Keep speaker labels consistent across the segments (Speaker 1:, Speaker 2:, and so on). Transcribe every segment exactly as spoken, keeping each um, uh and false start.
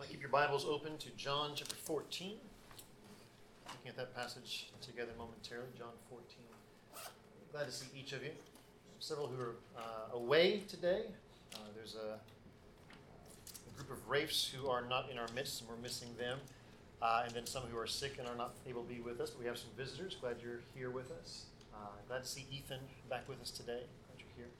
Speaker 1: Well, keep your Bibles open to John chapter fourteen. Looking at that passage together momentarily, John fourteen. Glad to see each of you. Several who are uh, away today. Uh, there's a, a group of Wraiths who are not in our midst, and we're missing them. Uh, and then some who are sick and are not able to be with us. But we have some visitors. Glad you're here with us. Uh, glad to see Ethan back with us today. Glad you're here.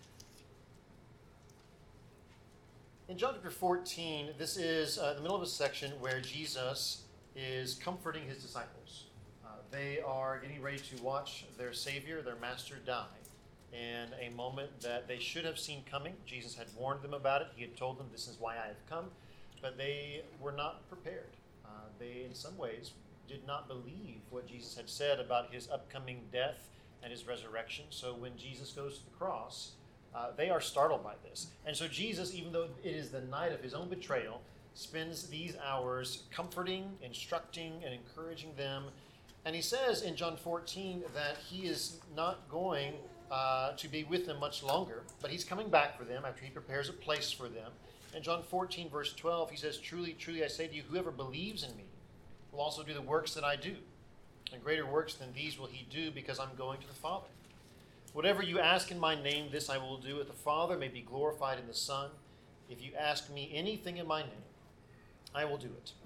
Speaker 1: In John chapter fourteen, this is uh, the middle of a section where Jesus is comforting his disciples. Uh, they are getting ready to watch their Savior, their Master, die in a moment that they should have seen coming. Jesus had warned them about it. He had told them, "This is why I have come." But they were not prepared. Uh, they, in some ways, did not believe what Jesus had said about his upcoming death and his resurrection. So when Jesus goes to the cross, Uh, they are startled by this. And so Jesus, even though it is the night of his own betrayal, spends these hours comforting, instructing, and encouraging them. And he says in John fourteen that he is not going uh, to be with them much longer, but he's coming back for them after he prepares a place for them. In John fourteen, verse twelve, he says, "Truly, truly, I say to you, whoever believes in me will also do the works that I do. And greater works than these will he do, because I'm going to the Father. Whatever you ask in my name, this I will do, that the Father may be glorified in the Son. If you ask me anything in my name, I will do it."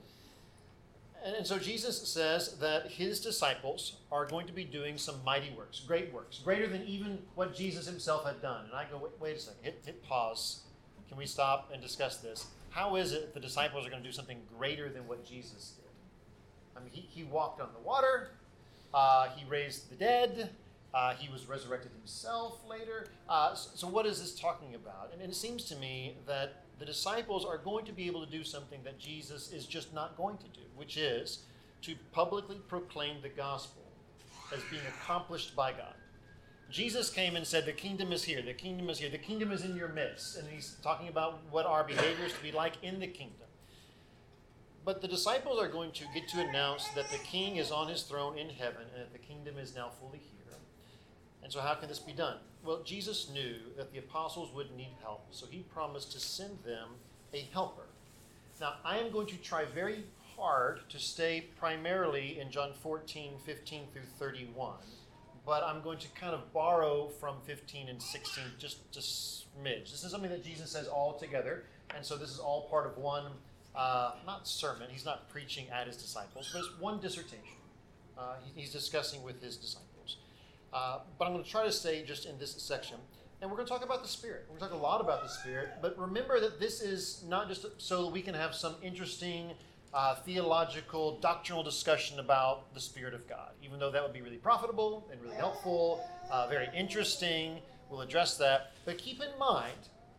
Speaker 1: And, and so Jesus says that his disciples are going to be doing some mighty works, great works, greater than even what Jesus himself had done. And I go, wait, wait a second, hit, hit pause. Can we stop and discuss this? How is it the disciples are going to do something greater than what Jesus did? I mean, he, he walked on the water. Uh, he raised the dead. Uh, he was resurrected himself later. Uh, so, so what is this talking about? And, and it seems to me that the disciples are going to be able to do something that Jesus is just not going to do, which is to publicly proclaim the gospel as being accomplished by God. Jesus came and said, "The kingdom is here, the kingdom is here, the kingdom is in your midst." And he's talking about what our behavior is to be like in the kingdom. But the disciples are going to get to announce that the king is on his throne in heaven and that the kingdom is now fully here. And so how can this be done? Well, Jesus knew that the apostles would need help, so he promised to send them a helper. Now, I am going to try very hard to stay primarily in John fourteen, fifteen through thirty-one, but I'm going to kind of borrow from fifteen and sixteen just a smidge. This is something that Jesus says all together, and so this is all part of one, uh, not sermon, he's not preaching at his disciples, but it's one dissertation. Uh, he, he's discussing with his disciples. Uh, but I'm going to try to stay just in this section. And we're going to talk about the Spirit. We're going to talk a lot about the Spirit. But remember that this is not just so that we can have some interesting uh, theological, doctrinal discussion about the Spirit of God. Even though that would be really profitable and really helpful, uh, very interesting. We'll address that. But keep in mind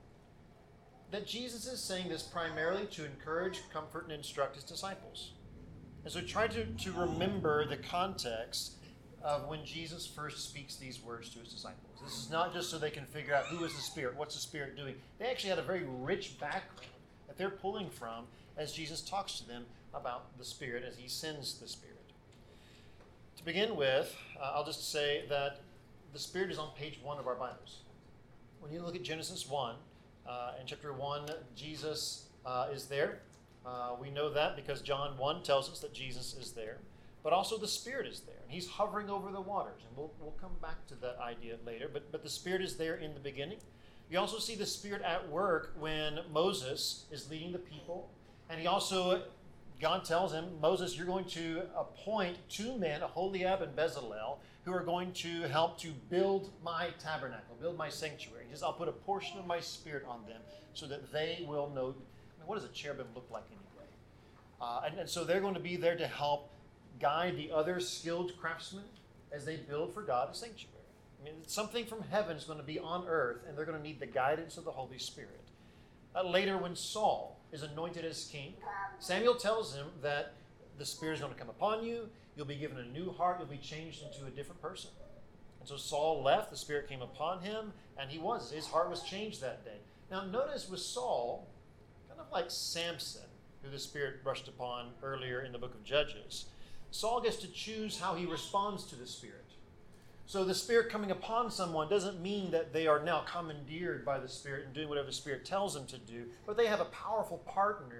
Speaker 1: that Jesus is saying this primarily to encourage, comfort, and instruct his disciples. And so try to, to remember the context of when Jesus first speaks these words to his disciples. This is not just so they can figure out who is the Spirit, what's the Spirit doing. They actually had a very rich background that they're pulling from as Jesus talks to them about the Spirit, as he sends the Spirit. To begin with, uh, I'll just say that the Spirit is on page one of our Bibles. When you look at Genesis one, uh, in chapter one, Jesus uh, is there. Uh, we know that because John one tells us that Jesus is there. But also the Spirit is there, and he's hovering over the waters. And we'll, we'll come back to that idea later, but, but the Spirit is there in the beginning. You also see the Spirit at work when Moses is leading the people. And he also, God tells him, "Moses, you're going to appoint two men, Aholiab and Bezalel, who are going to help to build my tabernacle, build my sanctuary. He says, I'll put a portion of my Spirit on them so that they will know." I mean, what does a cherubim look like anyway? Uh, and, and so they're going to be there to help guide the other skilled craftsmen as they build for God a sanctuary. I mean, something from heaven is going to be on earth, and they're going to need the guidance of the Holy Spirit. Uh, later, when Saul is anointed as king, Samuel tells him that the Spirit is going to come upon you, you'll be given a new heart, you'll be changed into a different person. And so Saul left, the Spirit came upon him, and he was. His heart was changed that day. Now, notice with Saul, kind of like Samson, who the Spirit brushed upon earlier in the book of Judges, Saul gets to choose how he responds to the Spirit. So the Spirit coming upon someone doesn't mean that they are now commandeered by the Spirit and doing whatever the Spirit tells them to do, but they have a powerful partner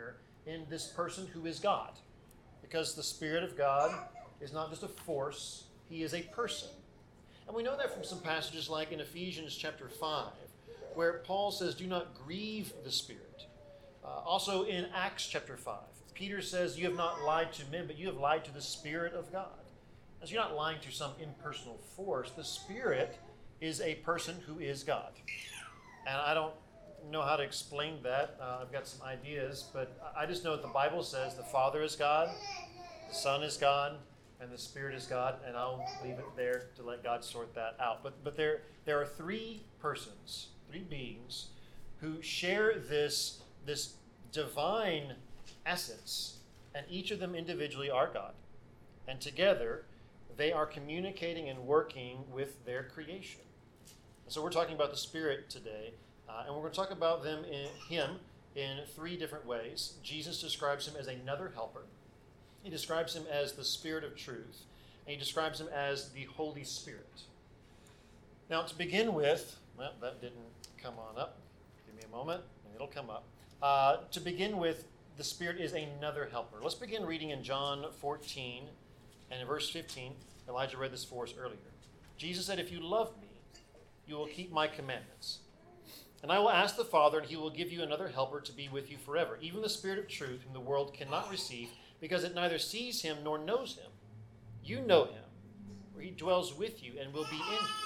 Speaker 1: in this person who is God. Because the Spirit of God is not just a force, he is a person. And we know that from some passages like in Ephesians chapter five, where Paul says, do not grieve the Spirit. Uh, also in Acts chapter five, Peter says, you have not lied to men, but you have lied to the Spirit of God. As you're not lying to some impersonal force. The Spirit is a person who is God. And I don't know how to explain that. Uh, I've got some ideas, but I just know that the Bible says the Father is God, the Son is God, and the Spirit is God, and I'll leave it there to let God sort that out. But but there there are three persons, three beings, who share this, this divine essence, and each of them individually are God. And together, they are communicating and working with their creation. And so we're talking about the Spirit today, uh, and we're going to talk about them in him in three different ways. Jesus describes him as another helper. He describes him as the Spirit of truth, and he describes him as the Holy Spirit. Now, to begin with, well, that didn't come on up. Give me a moment, and it'll come up. Uh, to begin with, the Spirit is another helper. Let's begin reading in John fourteen, and in verse fifteen. Elijah read this for us earlier. Jesus said, if you love me, you will keep my commandments. And I will ask the Father, and he will give you another helper to be with you forever, even the Spirit of truth, whom the world cannot receive, because it neither sees him nor knows him. You know him, for he dwells with you and will be in you.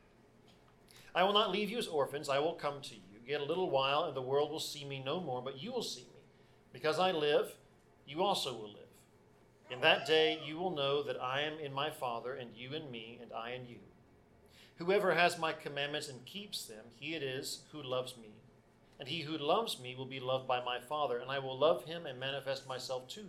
Speaker 1: I will not leave you as orphans. I will come to you. Yet a little while, and the world will see me no more, but you will see me. Because I live, you also will live. In that day you will know that I am in my Father, and you in me, and I in you. Whoever has my commandments and keeps them, he it is who loves me. And he who loves me will be loved by my Father, and I will love him and manifest myself to him.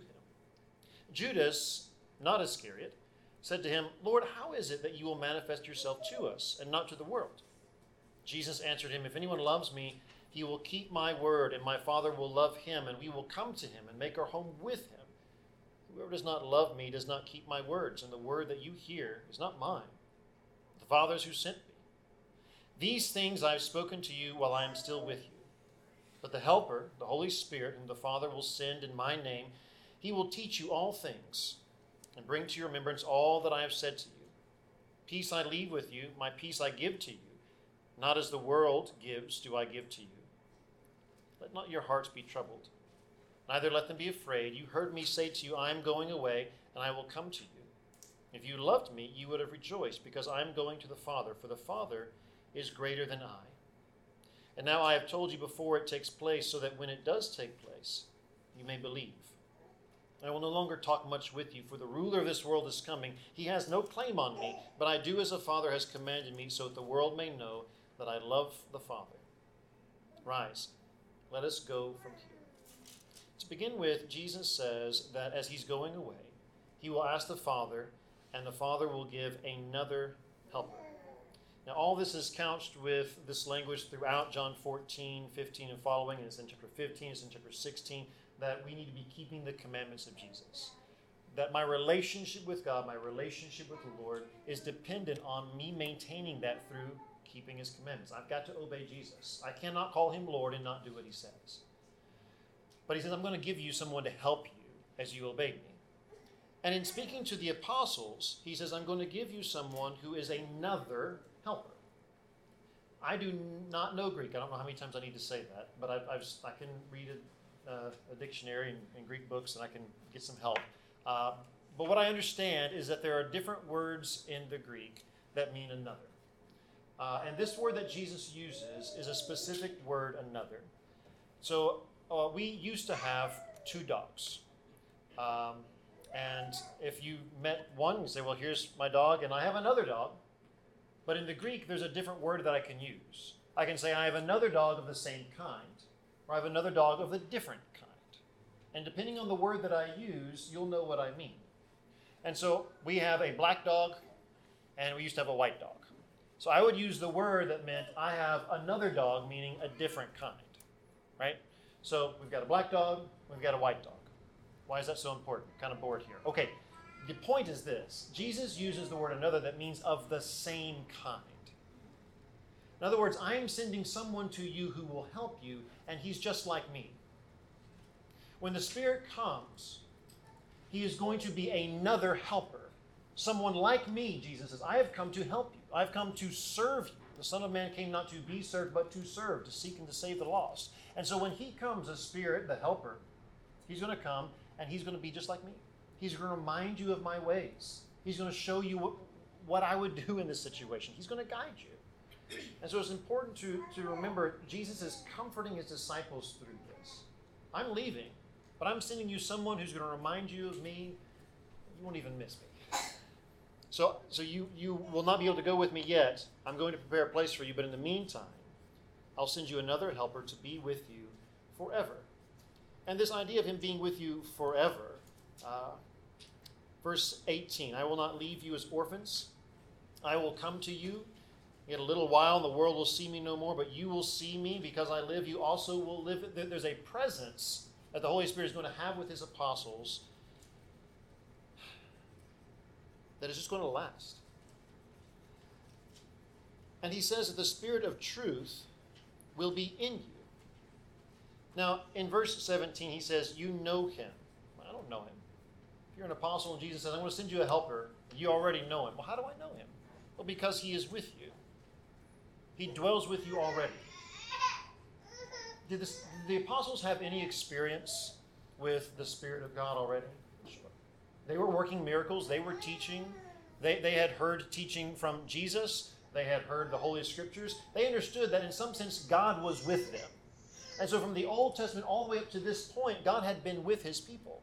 Speaker 1: Judas, not Iscariot, said to him, Lord, how is it that you will manifest yourself to us and not to the world? Jesus answered him, if anyone loves me, he will keep my word, and my Father will love him, and we will come to him and make our home with him. Whoever does not love me does not keep my words, and the word that you hear is not mine, the Father's who sent me. These things I have spoken to you while I am still with you. But the Helper, the Holy Spirit, whom the Father will send in my name, he will teach you all things and bring to your remembrance all that I have said to you. Peace I leave with you, my peace I give to you. Not as the world gives do I give to you. Let not your hearts be troubled, neither let them be afraid. You heard me say to you, I am going away, and I will come to you. If you loved me, you would have rejoiced, because I am going to the Father, for the Father is greater than I. And now I have told you before it takes place, so that when it does take place, you may believe. I will no longer talk much with you, for the ruler of this world is coming. He has no claim on me, but I do as the Father has commanded me, so that the world may know that I love the Father. Rise, let us go from here. To begin with, Jesus says that as he's going away, he will ask the Father, and the Father will give another helper. Now, all this is couched with this language throughout John fourteen, fifteen, and following, and it's in chapter fifteen, it's in chapter sixteen, that we need to be keeping the commandments of Jesus. That my relationship with God, my relationship with the Lord, is dependent on me maintaining that through keeping his commandments. I've got to obey Jesus. I cannot call him Lord and not do what he says. But he says, I'm going to give you someone to help you as you obey me. And in speaking to the apostles, he says, I'm going to give you someone who is another helper. I do not know Greek. I don't know how many times I need to say that, but I've, I've, I can read a, uh, a dictionary and, and Greek books, and I can get some help. Uh, but what I understand is that there are different words in the Greek that mean another. Uh, and this word that Jesus uses is a specific word, another. So uh, we used to have two dogs. Um, and if you met one, you say, well, here's my dog, and I have another dog. But in the Greek, there's a different word that I can use. I can say I have another dog of the same kind, or I have another dog of a different kind. And depending on the word that I use, you'll know what I mean. And so we have a black dog, and we used to have a white dog. So I would use the word that meant I have another dog, meaning a different kind, right? So we've got a black dog, we've got a white dog. Why is that so important? I'm kind of bored here. Okay, the point is this. Jesus uses the word another that means of the same kind. In other words, I am sending someone to you who will help you, and he's just like me. When the Spirit comes, he is going to be another helper. Someone like me, Jesus says, I have come to help you. I've come to serve you. The Son of Man came not to be served, but to serve, to seek and to save the lost. And so when he comes, the Spirit, the helper, he's going to come and he's going to be just like me. He's going to remind you of my ways. He's going to show you what, what I would do in this situation. He's going to guide you. And so it's important to, to remember Jesus is comforting his disciples through this. I'm leaving, but I'm sending you someone who's going to remind you of me. You won't even miss me. So, so you, you will not be able to go with me yet. I'm going to prepare a place for you, but in the meantime, I'll send you another helper to be with you forever. And this idea of him being with you forever, uh, verse eighteen, I will not leave you as orphans. I will come to you. Yet a little while, and the world will see me no more, but you will see me because I live. You also will live. There's a presence that the Holy Spirit is going to have with his apostles that is just going to last. And he says that the Spirit of truth will be in you. Now, in verse seventeen, he says, you know him. Well, I don't know him. If you're an apostle and Jesus says, I'm going to send you a helper, you already know him. Well, how do I know him? Well, because he is with you. He dwells with you already. Did, this, did the apostles have any experience with the Spirit of God already? Sure. They were working miracles. They were teaching. They, they had heard teaching from Jesus. They had heard the Holy Scriptures. They understood that in some sense God was with them. And so from the Old Testament all the way up to this point, God had been with his people.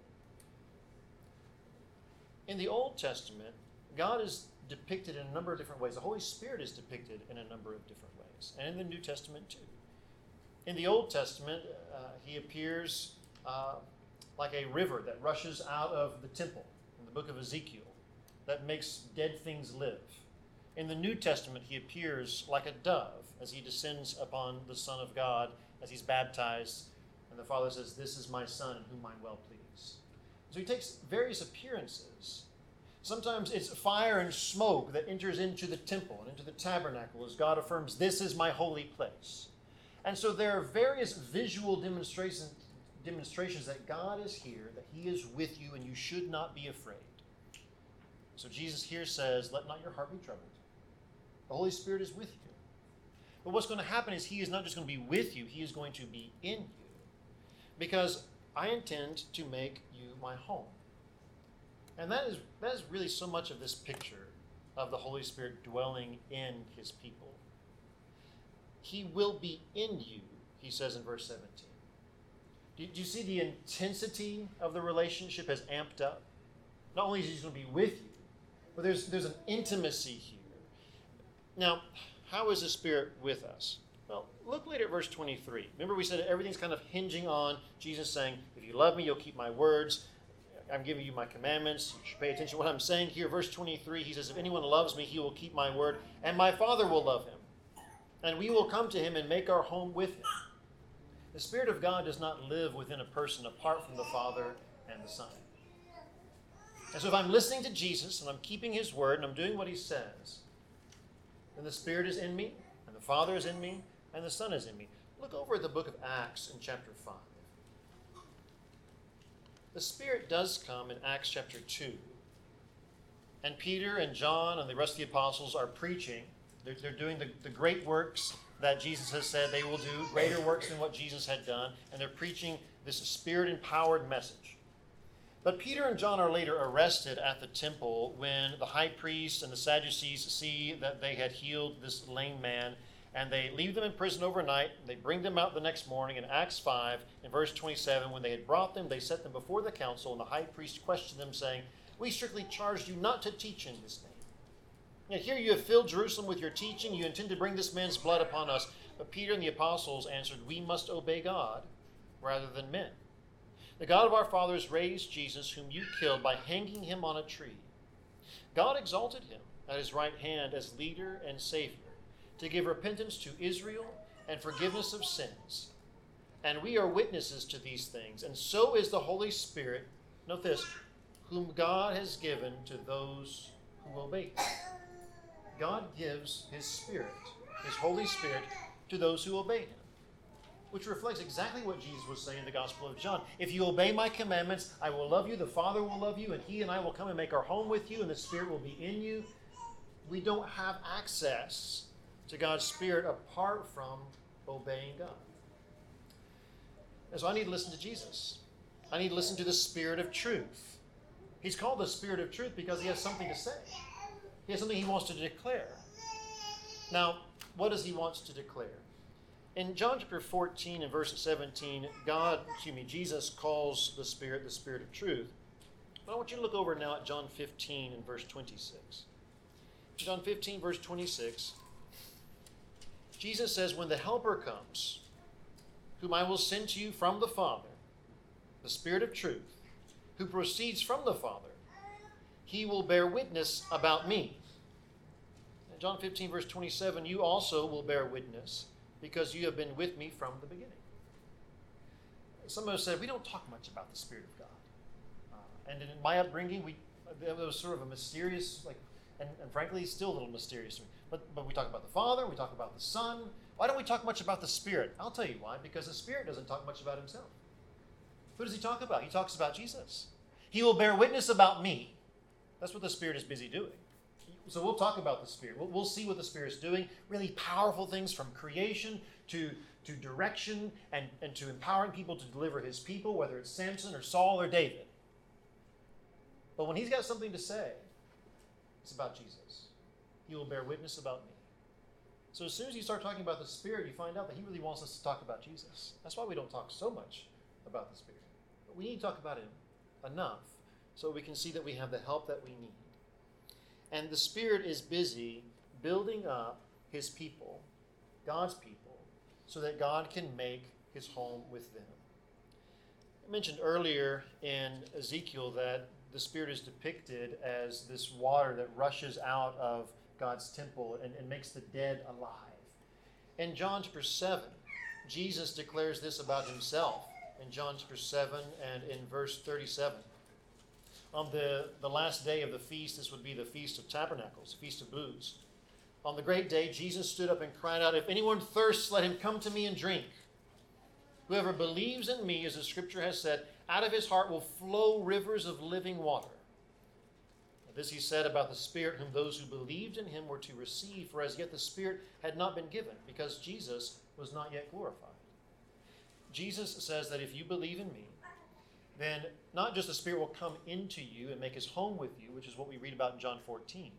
Speaker 1: In the Old Testament, God is depicted in a number of different ways. The Holy Spirit is depicted in a number of different ways. And in the New Testament too. In the Old Testament, uh, he appears uh, like a river that rushes out of the temple in the book of Ezekiel that makes dead things live. In the New Testament, he appears like a dove as he descends upon the Son of God as he's baptized. And the Father says, this is my Son in whom I'm well pleased. So he takes various appearances. Sometimes it's fire and smoke that enters into the temple and into the tabernacle as God affirms, this is my holy place. And so there are various visual demonstrations, demonstrations that God is here, that he is with you, and you should not be afraid. So Jesus here says, let not your heart be troubled. The Holy Spirit is with you. But what's going to happen is he is not just going to be with you, he is going to be in you. Because I intend to make you my home. And that is, that is really so much of this picture of the Holy Spirit dwelling in his people. He will be in you, he says in verse seventeen. Do, do you see the intensity of the relationship has amped up? Not only is he going to be with you, but there's, there's an intimacy here. Now, how is the Spirit with us? Well, look later at verse twenty-three. Remember we said everything's kind of hinging on Jesus saying, if you love me, you'll keep my words. I'm giving you my commandments. You should pay attention to what I'm saying here. Verse twenty-three, he says, if anyone loves me, he will keep my word, and my Father will love him. And we will come to him and make our home with him. The Spirit of God does not live within a person apart from the Father and the Son. And so if I'm listening to Jesus and I'm keeping his word and I'm doing what he says, then the Spirit is in me, and the Father is in me, and the Son is in me. Look over at the book of Acts in chapter five. The Spirit does come in Acts chapter two. And Peter and John and the rest of the apostles are preaching. They're, they're doing the, the great works that Jesus has said they will do, greater works than what Jesus had done. And they're preaching this Spirit-empowered message. But Peter and John are later arrested at the temple when the high priest and the Sadducees see that they had healed this lame man. And they leave them in prison overnight. They bring them out the next morning. In Acts five, in verse twenty-seven, when they had brought them, they set them before the council, and the high priest questioned them, saying, we strictly charged you not to teach in this name. Yet here you have filled Jerusalem with your teaching. You intend to bring this man's blood upon us. But Peter and the apostles answered, we must obey God rather than men. The God of our fathers raised Jesus, whom you killed by hanging him on a tree. God exalted him at his right hand as leader and Savior, to give repentance to Israel and forgiveness of sins. And we are witnesses to these things. And so is the Holy Spirit, note this, whom God has given to those who obey him. God gives his Spirit, his Holy Spirit, to those who obey him. which reflects exactly what Jesus was saying in the Gospel of John. If you obey my commandments, I will love you, the Father will love you, and he and I will come and make our home with you, and the Spirit will be in you. We don't have access to God's Spirit apart from obeying God. And so I need to listen to Jesus. I need to listen to the Spirit of truth. He's called the Spirit of truth because he has something to say. He has something he wants to declare. Now, what does he want to declare? In John chapter fourteen and verse seventeen, God, excuse me, Jesus calls the Spirit the Spirit of truth. But I want you to look over now at John fifteen and verse twenty-six. John fifteen, verse twenty-six, Jesus says, when the Helper comes, whom I will send to you from the Father, the Spirit of truth, who proceeds from the Father, he will bear witness about me. In John fifteen, verse twenty-seven, you also will bear witness because you have been with me from the beginning. Some of us said, we don't talk much about the Spirit of God. Uh, and in my upbringing, we it was sort of a mysterious, like, and, and frankly, still a little mysterious to me. But, but we talk about the Father, we talk about the Son. Why don't we talk much about the Spirit? I'll tell you why. Because the Spirit doesn't talk much about himself. Who does he talk about? He talks about Jesus. He will bear witness about me. That's what the Spirit is busy doing. So we'll talk about the Spirit. We'll, we'll see what the Spirit's doing. Really powerful things from creation to, to direction and, and to empowering people to deliver his people, whether it's Samson or Saul or David. But when he's got something to say, it's about Jesus. He will bear witness about me. So as soon as you start talking about the Spirit, you find out that he really wants us to talk about Jesus. That's why we don't talk so much about the Spirit. But we need to talk about him enough so we can see that we have the help that we need. And the Spirit is busy building up his people, God's people, so that God can make his home with them. I mentioned earlier in Ezekiel that the Spirit is depicted as this water that rushes out of God's temple and, and makes the dead alive. In John chapter seven, Jesus declares this about himself. In John chapter seven and in verse thirty-seven. On the, the last day of the feast, this would be the Feast of Tabernacles, Feast of Booths. On the great day, Jesus stood up and cried out, if anyone thirsts, let him come to me and drink. Whoever believes in me, as the scripture has said, out of his heart will flow rivers of living water. This he said about the Spirit, whom those who believed in him were to receive, for as yet the Spirit had not been given, because Jesus was not yet glorified. Jesus says that if you believe in me, then not just the Spirit will come into you and make his home with you, which is what we read about in John fourteen,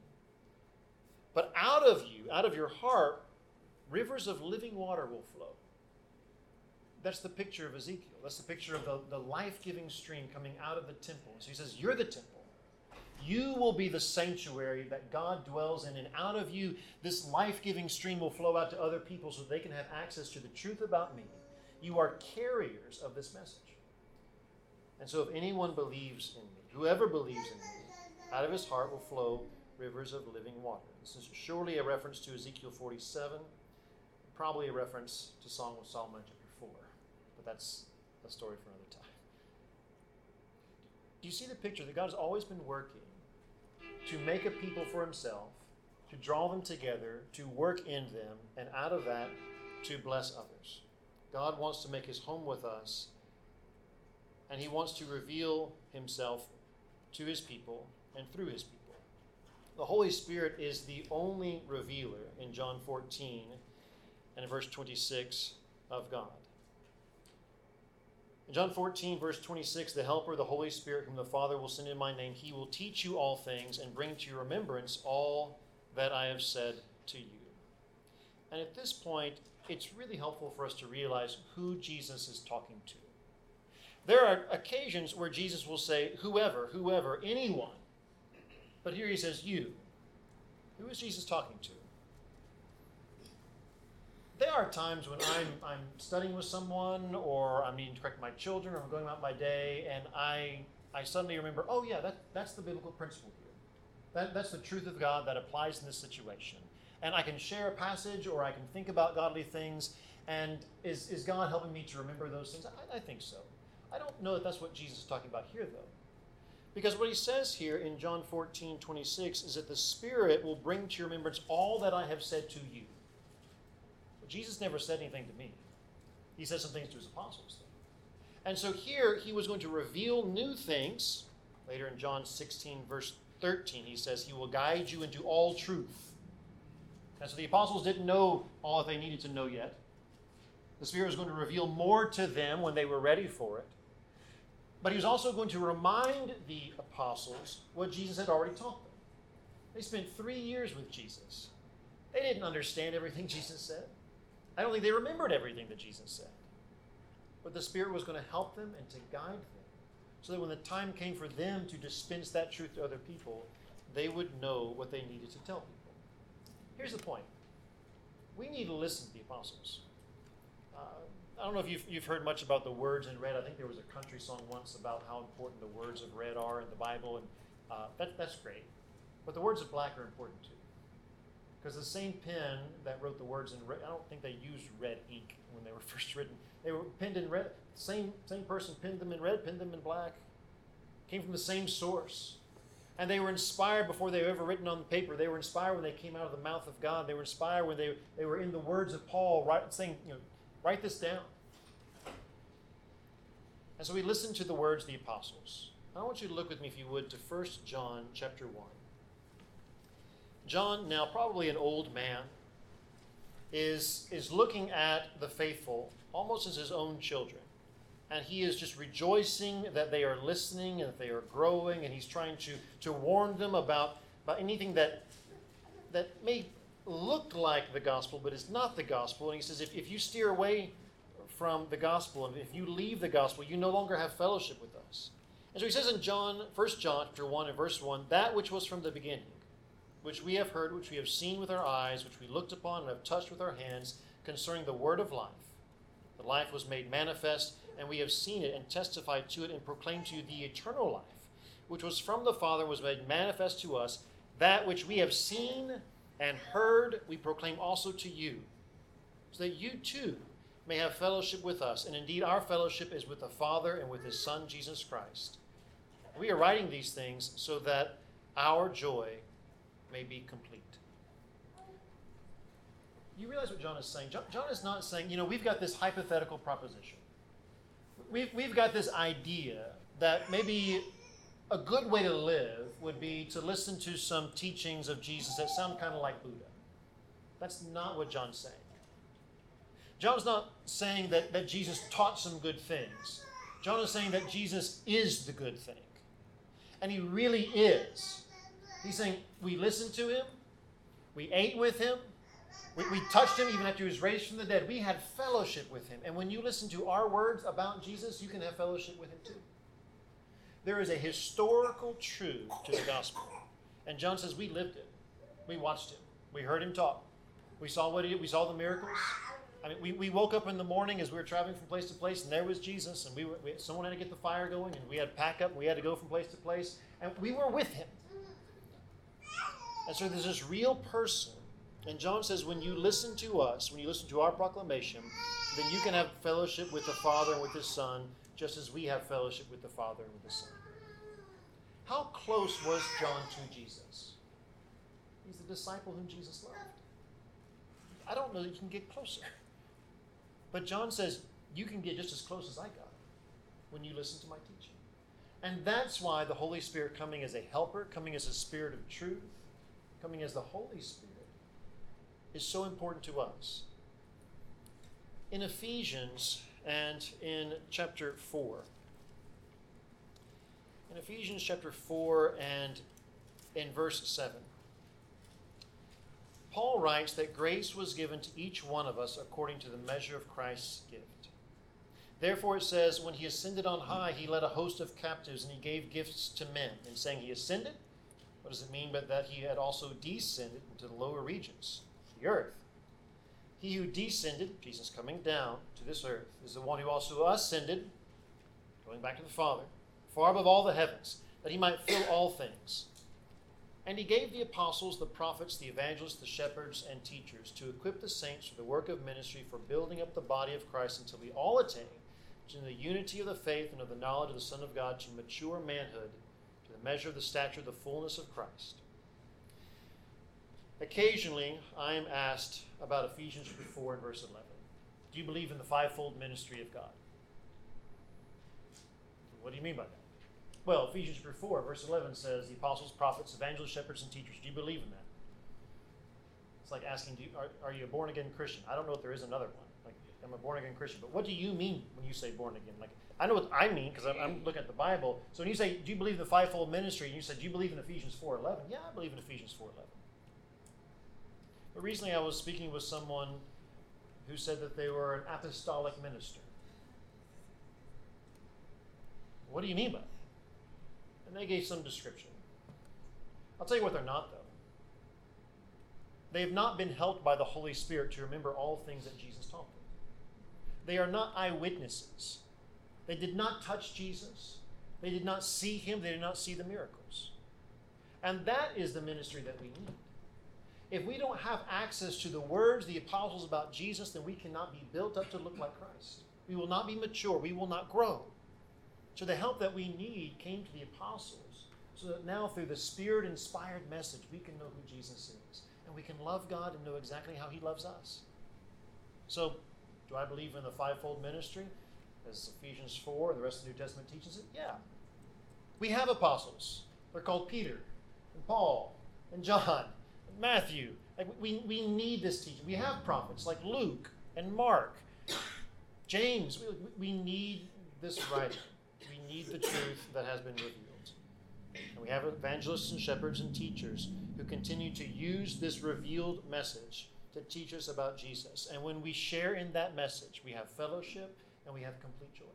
Speaker 1: but out of you, out of your heart, rivers of living water will flow. That's the picture of Ezekiel. That's the picture of the, the life-giving stream coming out of the temple. So he says, you're the temple. You will be the sanctuary that God dwells in, and out of you, this life-giving stream will flow out to other people so they can have access to the truth about me. You are carriers of this message. And so if anyone believes in me, whoever believes in me, out of his heart will flow rivers of living water. This is surely a reference to Ezekiel forty-seven, probably a reference to Song of Solomon chapter four, but that's a story for another time. Do you see the picture that God has always been working to make a people for himself, to draw them together, to work in them, and out of that, to bless others? God wants to make his home with us, and he wants to reveal himself to his people and through his people. The Holy Spirit is the only revealer in John fourteen and in verse twenty-six of God. In John fourteen, verse twenty-six, the Helper, the Holy Spirit, whom the Father will send in my name, he will teach you all things and bring to your remembrance all that I have said to you. And at this point, it's really helpful for us to realize who Jesus is talking to. There are occasions where Jesus will say, whoever, whoever, anyone. But here he says, you. Who is Jesus talking to? There are times when I'm, I'm studying with someone, or I'm needing to correct my children, or I'm going about my day, and I, I suddenly remember, oh yeah, that, that's the biblical principle here. That, that's the truth of God that applies in this situation. And I can share a passage, or I can think about godly things, and is, is God helping me to remember those things? I, I think so. I don't know that that's what Jesus is talking about here, though. Because what he says here in John fourteen, twenty-six is that the Spirit will bring to your remembrance all that I have said to you. But Jesus never said anything to me. He said some things to his apostles. And so here he was going to reveal new things. Later in John sixteen, verse thirteen, he says, he will guide you into all truth. And so the apostles didn't know all that they needed to know yet. The Spirit was going to reveal more to them when they were ready for it. But he was also going to remind the apostles what Jesus had already taught them. They spent three years with Jesus. They didn't understand everything Jesus said. I don't think they remembered everything that Jesus said. But the Spirit was going to help them and to guide them so that when the time came for them to dispense that truth to other people, they would know what they needed to tell people. Here's the point. We need to listen to the apostles. Uh, I don't know if you've, you've heard much about the words in red. I think there was a country song once about how important the words of red are in the Bible, and uh, that, that's great. But the words of black are important too. Because the same pen that wrote the words in red, I don't think they used red ink when they were first written. They were penned in red. Same, same person penned them in red, penned them in black. Came from the same source. And they were inspired before they were ever written on the paper. They were inspired when they came out of the mouth of God. They were inspired when they, they were in the words of Paul, write, saying, you know, write this down. And so we listen to the words of the apostles. I want you to look with me, if you would, to First John chapter one. John, now probably an old man, is, is looking at the faithful almost as his own children. And he is just rejoicing that they are listening and that they are growing, and he's trying to, to warn them about, about anything that, that may look like the gospel but is not the gospel. And he says, if, if you steer away from the gospel and if you leave the gospel, you no longer have fellowship with us. And so he says in John, First John chapter one and verse one, that which was from the beginning, which we have heard, which we have seen with our eyes, which we looked upon and have touched with our hands, concerning the word of life. The life was made manifest, and we have seen it and testified to it and proclaimed to you the eternal life, which was from the Father, was made manifest to us. That which we have seen and heard, we proclaim also to you, so that you too may have fellowship with us. And indeed, our fellowship is with the Father and with his Son, Jesus Christ. We are writing these things so that our joy may be complete. You realize what John is saying? John, John is not saying, you know, we've got this hypothetical proposition. We've, we've got this idea that maybe a good way to live would be to listen to some teachings of Jesus that sound kind of like Buddha. That's not what John's saying. John's not saying that, that Jesus taught some good things. John is saying that Jesus is the good thing. And he really is. He's saying we listened to him, we ate with him, we, we touched him even after he was raised from the dead. We had fellowship with him. And when you listen to our words about Jesus, you can have fellowship with him too. There is a historical truth to the gospel. And John says we lived it. We watched him. We heard him talk. We saw what he, we saw the miracles. I mean, we, we woke up in the morning as we were traveling from place to place, and there was Jesus, and we were we, someone had to get the fire going, and we had to pack up, and we had to go from place to place, and we were with him. And so there's this real person. And John says, when you listen to us, when you listen to our proclamation, then you can have fellowship with the Father and with his Son, just as we have fellowship with the Father and with the Son. How close was John to Jesus? He's the disciple whom Jesus loved. I don't know that you can get closer. But John says, you can get just as close as I got when you listen to my teaching. And that's why the Holy Spirit coming as a helper, coming as a spirit of truth, coming as the Holy Spirit, is so important to us. In Ephesians and in chapter four, in Ephesians chapter four and in verse seven, Paul writes that grace was given to each one of us according to the measure of Christ's gift. Therefore it says, when he ascended on high, he led a host of captives and he gave gifts to men. In saying he ascended, what does it mean but that he had also descended into the lower regions, the earth? He who descended, Jesus coming down to this earth, is the one who also ascended, going back to the Father, far above all the heavens, that he might fill all things. And he gave the apostles, the prophets, the evangelists, the shepherds, and teachers to equip the saints for the work of ministry, for building up the body of Christ until we all attain to the unity of the faith and of the knowledge of the Son of God, to mature manhood, to the measure of the stature of the fullness of Christ. Occasionally, I am asked about Ephesians chapter four and verse eleven. Do you believe in the fivefold ministry of God? What do you mean by that? Well, Ephesians chapter four, verse eleven says, the apostles, prophets, evangelists, shepherds, and teachers. Do you believe in that? It's like asking, do you, are, are you a born-again Christian? I don't know if there is another one. Like, I'm a born-again Christian. But what do you mean when you say born-again? Like, I know what I mean because I'm, I'm looking at the Bible. So when you say, do you believe in the fivefold ministry? And you said, do you believe in Ephesians four eleven? Yeah, I believe in Ephesians four eleven. But recently I was speaking with someone who said that they were an apostolic minister. What do you mean by that? And they gave some description. I'll tell you what they're not, though. They have not been helped by the Holy Spirit to remember all things that Jesus taught them. They are not eyewitnesses. They did not touch Jesus. They did not see him. They did not see the miracles. And that is the ministry that we need. If we don't have access to the words, the apostles about Jesus, then we cannot be built up to look like Christ. We will not be mature. We will not grow. So the help that we need came to the apostles, so that now through the Spirit-inspired message, we can know who Jesus is. And we can love God and know exactly how he loves us. So, do I believe in the fivefold ministry, as Ephesians four and the rest of the New Testament teaches it? Yeah. We have apostles. They're called Peter and Paul and John and Matthew. Like we, we need this teaching. We have prophets like Luke and Mark, James. We, we need this writing. We need the truth that has been revealed. And we have evangelists and shepherds and teachers who continue to use this revealed message to teach us about Jesus. And when we share in that message, we have fellowship and we have complete joy.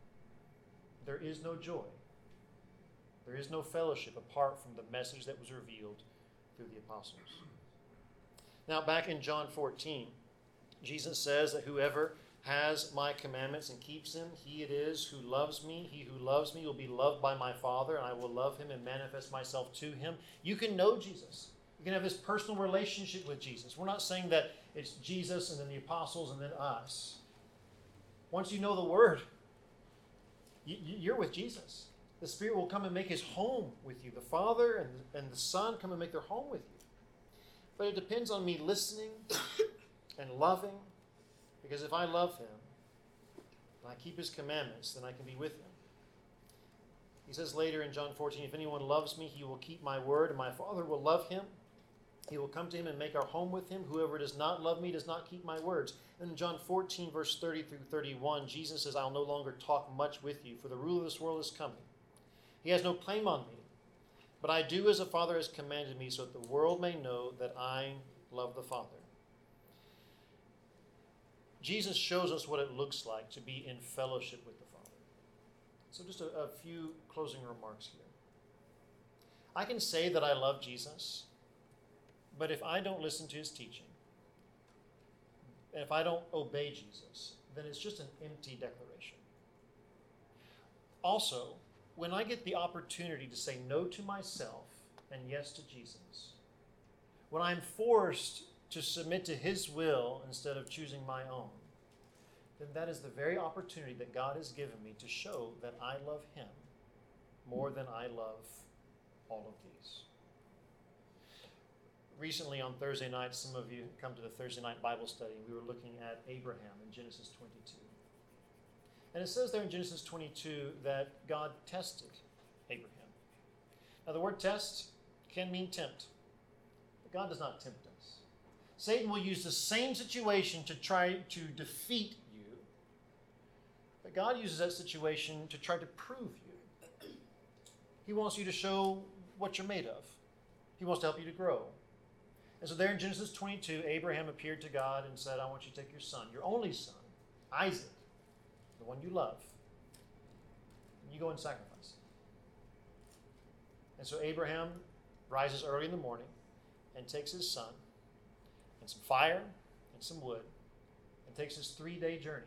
Speaker 1: There is no joy. There is no fellowship apart from the message that was revealed through the apostles. Now, back in John fourteen, Jesus says that whoever has my commandments and keeps them, he it is who loves me. He who loves me will be loved by my Father, and I will love him and manifest myself to him. You can know Jesus. You can have this personal relationship with Jesus. We're not saying that it's Jesus and then the apostles and then us. Once you know the Word, you're with Jesus. The Spirit will come and make his home with you. The Father and the, and the Son come and make their home with you. But it depends on me listening and loving. Because if I love him, and I keep his commandments, then I can be with him. He says later in John fourteen, if anyone loves me, he will keep my word, and my Father will love him. He will come to him and make our home with him. Whoever does not love me does not keep my words. And in John fourteen, verse thirty through thirty-one, Jesus says, I'll no longer talk much with you, for the ruler of this world is coming. He has no claim on me, but I do as the Father has commanded me, so that the world may know that I love the Father. Jesus shows us what it looks like to be in fellowship with the Father. So just a, a few closing remarks here. I can say that I love Jesus, but if I don't listen to his teaching, and if I don't obey Jesus, then it's just an empty declaration. Also, when I get the opportunity to say no to myself and yes to Jesus, when I'm forced to submit to his will instead of choosing my own, then that is the very opportunity that God has given me to show that I love him more than I love all of these. Recently on Thursday night, some of you come to the Thursday night Bible study, we were looking at Abraham in Genesis twenty-two. And it says there in Genesis twenty-two that God tested Abraham. Now the word test can mean tempt, but God does not tempt us. Satan will use the same situation to try to defeat you, but God uses that situation to try to prove you. He wants you to show what you're made of. He wants to help you to grow. And so there in Genesis twenty-two, Abraham appeared to God and said, I want you to take your son, your only son, Isaac, the one you love, and you go and sacrifice him. And so Abraham rises early in the morning and takes his son and some fire and some wood and takes his three-day journey.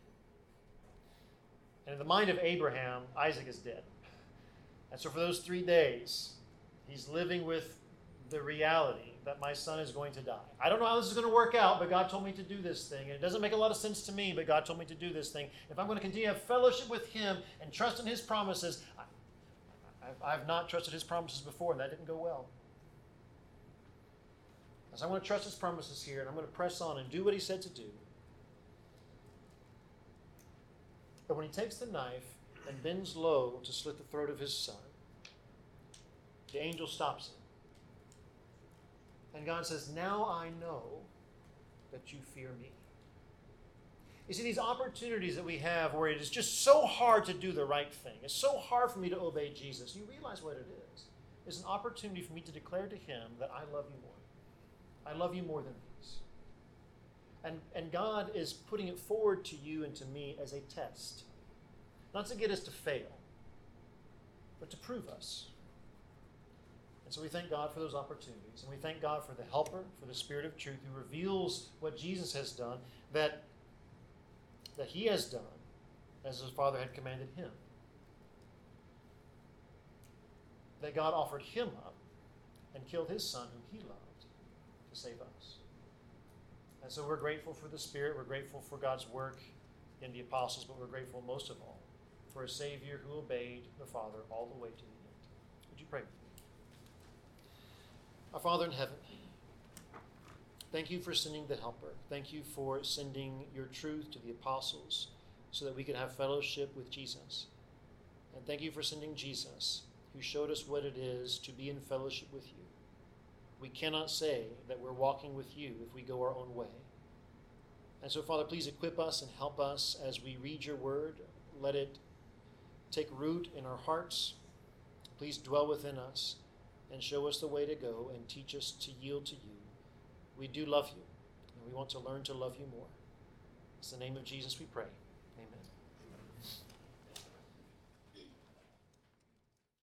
Speaker 1: And in the mind of Abraham, Isaac is dead. And so for those three days, he's living with the reality that my son is going to die. I don't know how this is going to work out, but God told me to do this thing. And it doesn't make a lot of sense to me, but God told me to do this thing. If I'm going to continue to have fellowship with him and trust in his promises, I, I, I've not trusted his promises before, and that didn't go well. So I'm going to trust his promises here, and I'm going to press on and do what he said to do. But when he takes the knife and bends low to slit the throat of his son, the angel stops him. And God says, now I know that you fear me. You see, these opportunities that we have where it is just so hard to do the right thing, it's so hard for me to obey Jesus, you realize what it is. It's an opportunity for me to declare to him that I love you more. I love you more than these. And, and God is putting it forward to you and to me as a test. Not to get us to fail, but to prove us. And so we thank God for those opportunities. And we thank God for the helper, for the Spirit of truth who reveals what Jesus has done, that, that he has done as his Father had commanded him. That God offered him up and killed his Son whom he loved to save us. And so we're grateful for the Spirit. We're grateful for God's work in the apostles, but we're grateful most of all for a Savior who obeyed the Father all the way to the end. Would you pray with me? Our Father in heaven, thank you for sending the Helper. Thank you for sending your truth to the apostles so that we could have fellowship with Jesus. And thank you for sending Jesus, who showed us what it is to be in fellowship with you. We cannot say that we're walking with you if we go our own way. And so, Father, please equip us and help us as we read your word. Let it take root in our hearts. Please dwell within us and show us the way to go and teach us to yield to you. We do love you, and we want to learn to love you more. It's the name of Jesus we pray. Amen.